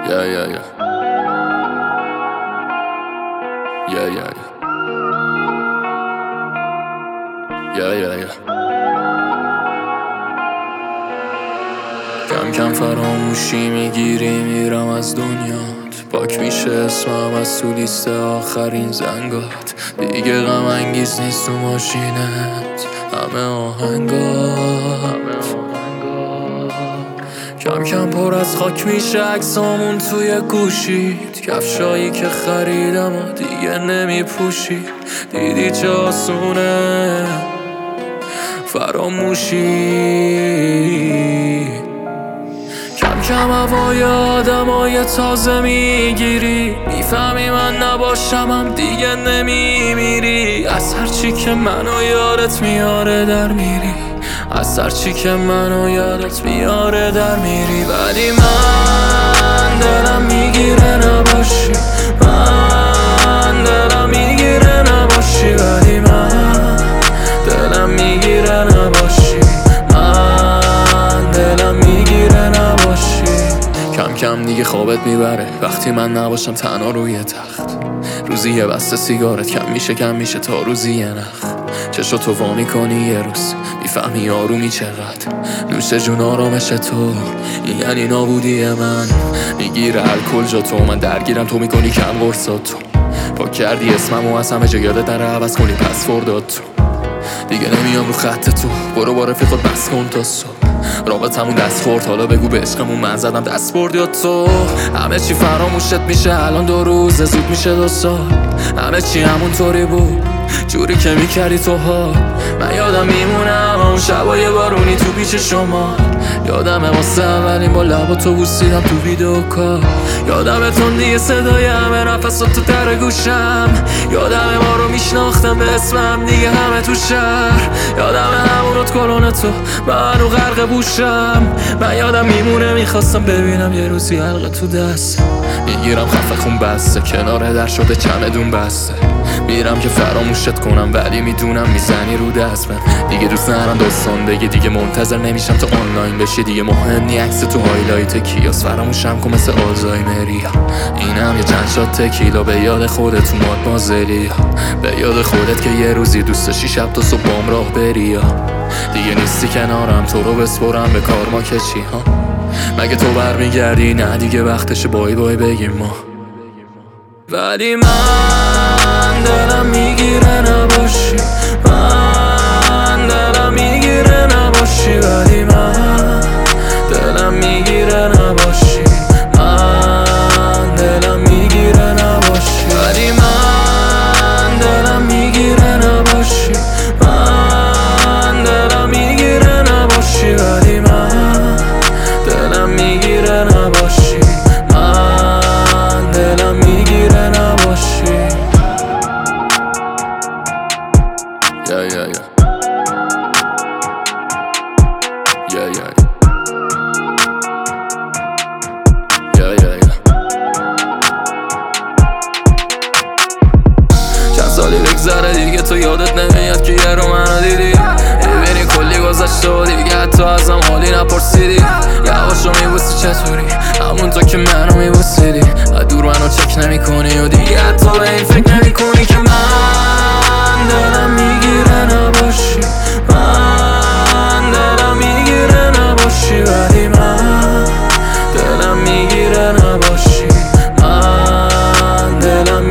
Yeah, yeah, yeah. Yeah, yeah, yeah. Yeah, yeah, yeah. کم کم فراموشی میگیری میرم از دنیات، پاک میشه اسمم از تو لیست آخرین زنگات. دیگه غم انگیز نیست تو ماشینت همه آهنگات. کم کم پر از خاک میشه عکسامون توی گوشید، کفشایی که خریدم و دیگه نمیپوشی. دیدی چه آسونه فراموشی. کم کم هوای آدمای تازه میگیری، میفهمی من نباشم هم دیگه نمیمیری. از هرچی که منو یادت میاره در میری، از هرچی که منو یادت میاره در میری. ولی من دلم میگیره نباشی، من دلم میگیره نباشی. ولی من دلم میگیره نباشی، من دلم میگیره نباشی. کم کم دیگه خوابت میبره وقتی من نباشم تنها روی تخت. روزی یه بسته سیگارت کم میشه تا روزی یه نخ. چشو تو وا میکنی یه روز میفهمی آرومی چقدر. نوش جون آرامش تو این یعنی نابودی من. میگیره الکل جا تو، من درگیرم تو میکنی کم قرصات تو. پاک کردی اسممو از همه جا، یادت نره عوض کنی پسوردات تو. دیگه نمیام رو خط تو، برو با رفیقات بس کن تا صبح. رابطمون دست خورد حالا بگو به عشقمون من زدم دست برد یا تو. همه چی فراموشت میشه الان 2 روز زود میشه 2 سال. همه چی همونطوری بود جوری که میکردی تو ها. من یادم میمونم اون شبای بارونی تو پیش شما. یادمه واسه اولین با لبا تو بوسیدم تو ویدیو کار. یادمه تندی صدای همه نفسات تو در گوشم. یادمه ما رو میشناختم به اسمم دیگه همه تو شهر. یادمه همونات کلون تو منو غرق بوشم. من یادم میمونه میخواستم ببینم یه روزی حلقه تو دست. میگیرم خفه خون بسته کنار در شده چمدون بسته. میرم که فراموشت کنم ولی میدونم میزنی رو دست. من دیگه دوست ندارم داستان بگی، دیگه منتظر نمیشم تو آنلاین بشی. دیگه مهم نی عکس تو هایلایت کیاس، فراموشم کن مثل آلزایمری. اینم یه چند شات تکیلا به یاد خودت اومد مازلی. به یاد خودت که یه روزی دوست داشتی شب تا صبح بام راه بری. دیگه نیستی کنارم تو رو بسپرم به کار ما که چی ها. مگه تو برمیگردی؟ نه دیگه وقتش بای بای بگیم ما. ولی من دلم میگیره نباشی، من دلم میگیره نباشی. ولی من دلم میگیره نباشی، من دلم میگیره نباشی. ولی من دلم میگیره نباشی، من دلم میگیره نباشی. ولی من دلم میگیره نباشی، من دلم میگیره نباشی. Yeah, yeah, yeah. Yeah, yeah, yeah. Yeah, yeah, yeah. چند سالی بگذره دیگه تو یادت نمیاد که یه رو منو دیدی. میبینی کلی گذشته و دیگه حتی ازم حالی نپرسیدی. یواشو میبوسی چطوری همونطور که منو میبوسیدی. دور منو چک نمی کنی و دیگه حتی به این فکر نمی کنی که من دلم میگیره نباشی، من دلم میگیره نباشی. ولی من دلم میگیره نباشی، من دلم